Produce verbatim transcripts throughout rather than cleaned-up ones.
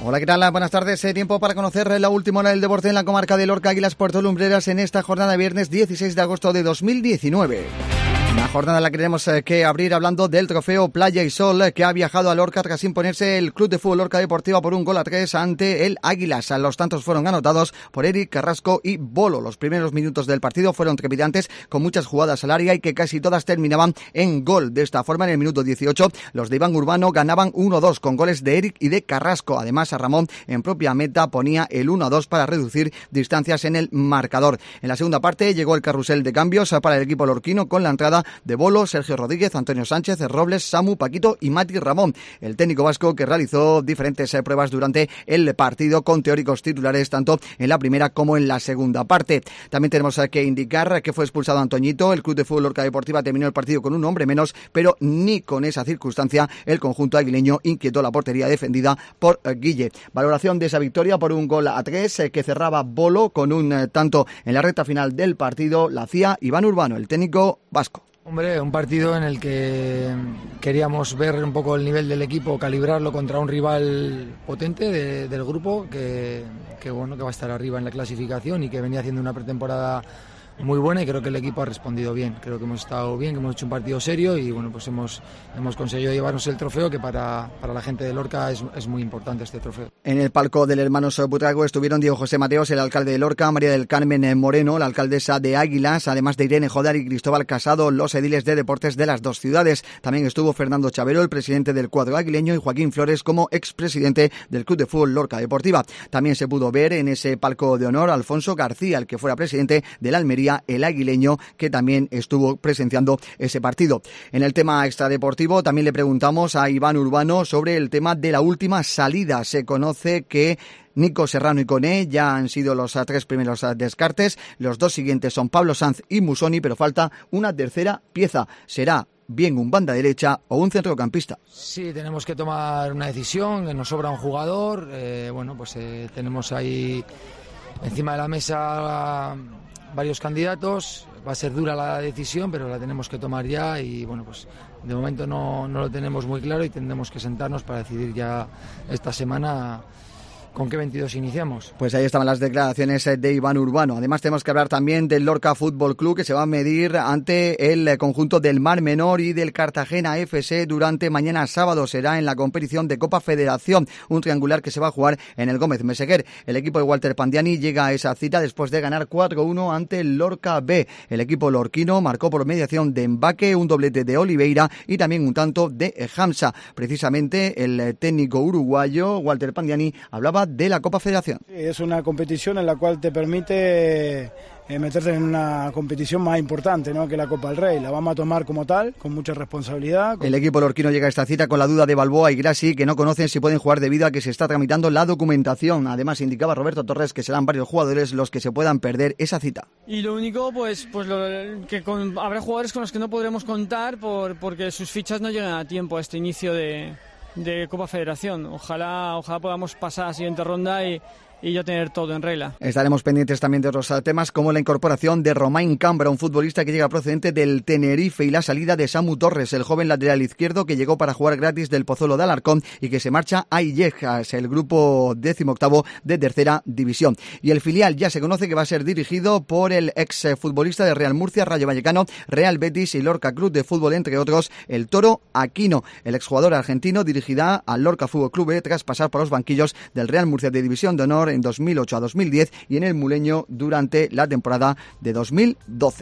Hola, ¿qué tal? Buenas tardes. Eh, tiempo para conocer la última hora del deporte en la comarca de Lorca, Águilas Puerto Lumbreras, en esta jornada viernes dieciséis de agosto de dos mil diecinueve. Una jornada en la que tenemos eh, que abrir hablando del trofeo Playa y Sol, eh, que ha viajado a Lorca tras imponerse el Club de Fútbol Lorca Deportiva por un gol a tres ante el Águilas. Los tantos fueron anotados por Eric Carrasco y Bolo. Los primeros minutos del partido fueron trepidantes, con muchas jugadas al área y que casi todas terminaban en gol. De esta forma, en el minuto dieciocho, los de Iván Urbano ganaban uno dos con goles de Eric y de Carrasco. Además, a Ramón en propia meta ponía el uno dos para reducir distancias en el marcador. En la segunda parte llegó el carrusel de cambios para el equipo lorquino con la entrada de Bolo, Sergio Rodríguez, Antonio Sánchez, Robles, Samu, Paquito y Mati Ramón. El técnico vasco, que realizó diferentes eh, pruebas durante el partido con teóricos titulares tanto en la primera como en la segunda parte. También tenemos eh, que indicar que fue expulsado Antoñito. El Club de Fútbol Lorca Deportiva terminó el partido con un hombre menos, pero ni con esa circunstancia el conjunto aguileño inquietó la portería defendida por eh, Guille. Valoración de esa victoria por un gol a tres eh, que cerraba Bolo con un eh, tanto en la recta final del partido. La hacía Iván Urbano, el técnico vasco. Hombre, un partido en el que queríamos ver un poco el nivel del equipo, calibrarlo contra un rival potente de, del grupo que, que, bueno, que va a estar arriba en la clasificación y que venía haciendo una pretemporada muy buena, y creo que el equipo ha respondido bien. Creo que hemos estado bien, que hemos hecho un partido serio y bueno, pues hemos, hemos conseguido llevarnos el trofeo, que para, para la gente de Lorca es, es muy importante este trofeo. En el palco del Hermanos Butrago estuvieron Diego José Mateos, el alcalde de Lorca, María del Carmen Moreno, la alcaldesa de Águilas, además de Irene Jodar y Cristóbal Casado, los ediles de deportes de las dos ciudades. También estuvo Fernando Chavero, el presidente del cuadro aguileño, y Joaquín Flores como expresidente del Club de Fútbol Lorca Deportiva. También se pudo ver en ese palco de honor a Alfonso García, el que fuera presidente del Almería, el aguileño, que también estuvo presenciando ese partido. En el tema extradeportivo también le preguntamos a Iván Urbano sobre el tema de la última salida. Se conoce que Nico Serrano y Coné ya han sido los tres primeros descartes. Los dos siguientes son Pablo Sanz y Musoni, pero falta una tercera pieza. Será bien un banda derecha o un centrocampista. Sí, tenemos que tomar una decisión. Nos sobra un jugador. Eh, bueno, pues eh, tenemos ahí encima de la mesa varios candidatos. Va a ser dura la decisión, pero la tenemos que tomar ya y bueno, pues de momento no, no lo tenemos muy claro y tendremos que sentarnos para decidir ya esta semana ¿con qué veintidós iniciamos? Pues ahí estaban las declaraciones de Iván Urbano. Además tenemos que hablar también del Lorca Fútbol Club, que se va a medir ante el conjunto del Mar Menor y del Cartagena F C durante mañana sábado. Será en la competición de Copa Federación, un triangular que se va a jugar en el Gómez Meseguer. El equipo de Walter Pandiani llega a esa cita después de ganar cuatro uno ante el Lorca B. El equipo lorquino marcó por mediación de Embaque, un doblete de Oliveira y también un tanto de Hamza. Precisamente el técnico uruguayo Walter Pandiani hablaba de la Copa Federación. Sí, es una competición en la cual te permite eh, meterte en una competición más importante, ¿no?, que la Copa del Rey. La vamos a tomar como tal, con mucha responsabilidad. Con... El equipo lorquino llega a esta cita con la duda de Balboa y Grassi, que no conocen si pueden jugar debido a que se está tramitando la documentación. Además, indicaba Roberto Torres que serán varios jugadores los que se puedan perder esa cita. Y lo único, pues, pues lo, que con, habrá jugadores con los que no podremos contar por, porque sus fichas no llegan a tiempo a este inicio de... de Copa Federación. Ojalá, ojalá podamos pasar a la siguiente ronda y, y ya tener todo en regla. Estaremos pendientes también de otros temas como la incorporación de Romain Cambra, un futbolista que llega procedente del Tenerife, y la salida de Samu Torres, el joven lateral izquierdo que llegó para jugar gratis del Pozuelo de Alarcón y que se marcha a Illejas, el grupo decimoctavo de tercera división. Y el filial ya se conoce que va a ser dirigido por el ex futbolista de Real Murcia, Rayo Vallecano, Real Betis y Lorca Club de Fútbol, entre otros, el Toro Aquino. El exjugador argentino dirigirá al Lorca Fútbol Club tras pasar por los banquillos del Real Murcia de División de Honor en dos mil ocho a dos mil diez y en el Muleño durante la temporada de dos mil doce.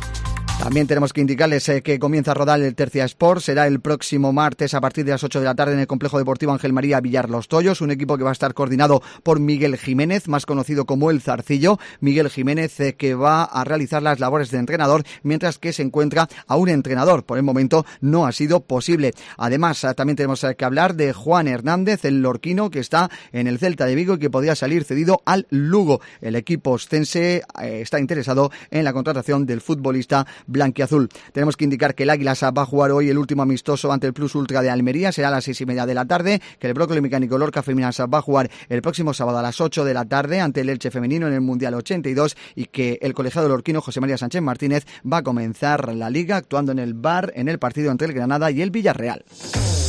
También tenemos que indicarles eh, que comienza a rodar el Tercia Sport. Será el próximo martes a partir de las ocho de la tarde en el Complejo Deportivo Ángel María Villar Los Toyos, un equipo que va a estar coordinado por Miguel Jiménez, más conocido como El Zarcillo. Miguel Jiménez eh, que va a realizar las labores de entrenador, mientras que se encuentra a un entrenador. Por el momento no ha sido posible. Además, eh, también tenemos eh, que hablar de Juan Hernández, el lorquino que está en el Celta de Vigo y que podría salir cedido al Lugo. El equipo ostense eh, está interesado en la contratación del futbolista blanquiazul. Tenemos que indicar que el Águilas va a jugar hoy el último amistoso ante el Plus Ultra de Almería. Será a las seis y media de la tarde. Que el Brócoli Mecánico Lorca Feminas va a jugar el próximo sábado a las ocho de la tarde ante el Elche Femenino en el Mundial ochenta y dos, y que el colegiado lorquino José María Sánchez Martínez va a comenzar la liga actuando en el V A R en el partido entre el Granada y el Villarreal.